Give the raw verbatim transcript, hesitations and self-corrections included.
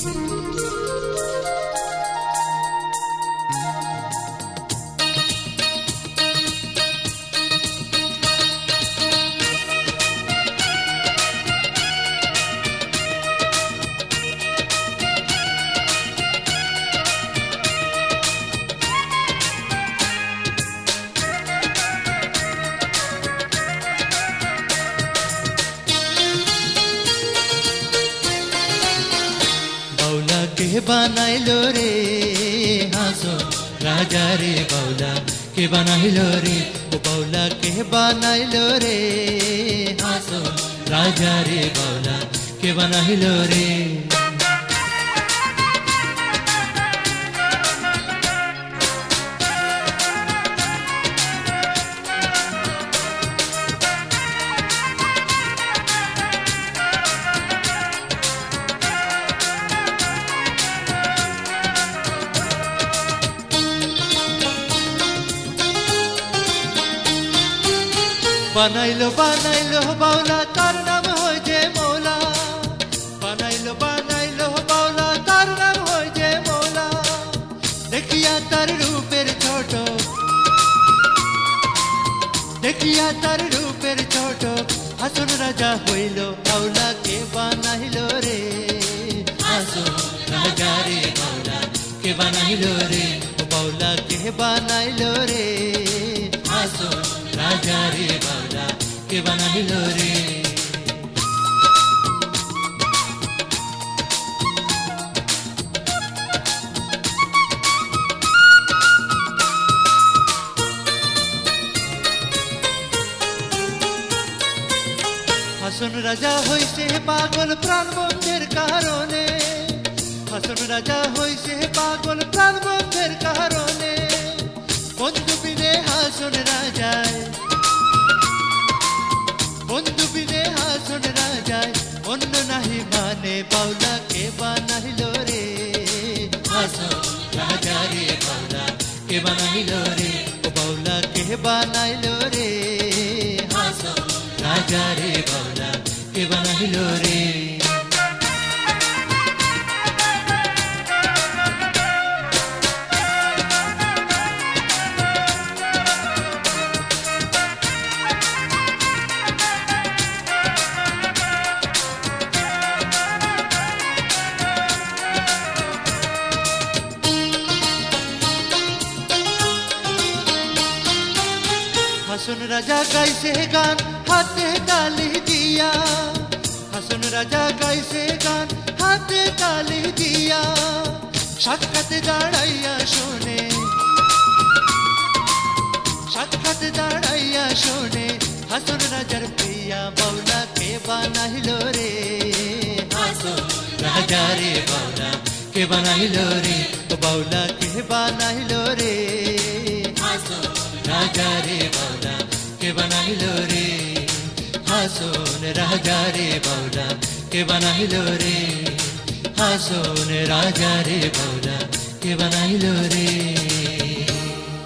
के बनाइलो रे हाँसो राजा रे बाउला के बनाइलो रे ओ बाउला के बनाइलो रे हाँसो राजा रे बाउला के बनाइलो रे बनाइलो बनाइलो बाउला तार नाम होय जे मौला बनाइलो बनाइलो बाउला तार नाम होय जे मौला देखिया तार रूपेर छोट देखिया तार रूपेर छोट हासुन राजा हইলো बाउला के बनाइलो रे हासुन राजा रे बाउला के बनाइलो रे बाउला के बनाइलो रे हासुन राजा रे बाउला के बनाइलो रे हासुन राजा হইছে পাগল প্রাণ বন্ধের কারণে হাসন রাজা হইছে পাগল প্রাণ বন্ধের কারণে বন্ধু বিনে হাসন রাজায় বন্ধু বিনে হাসন রাজায় অন্য নাহি মানে বাউলা কে বানাইলো রে হাসন রাজা রে বাউলা কে বানাইলো রে ও বাউলা কে বানাইলো রে হাসন রাজা রে বাউলা কে বানাইলো রে হাসন রাজা গাইছে গান হাতে তালি দিয়া হাসন রাজা গাইছে গান হাতে তালি দিয়া সাক্ষাতে দাঁড়াইয়া শোনে সাক্ষাতে দাঁড়াইয়া শোনে হাসন রাজার প্রিয়া বাউলা কে বানাইলো রে হাসন রাজা রে বাউলা কে বানাইলো রে ও বাউলা কে বানাইলো রে হাসন राजा रे बाउला के बनाइलो रे हासोन राजा रे बाउला के बनाइलो रे हासोन राजा रे बाउला के बनाइलो रे।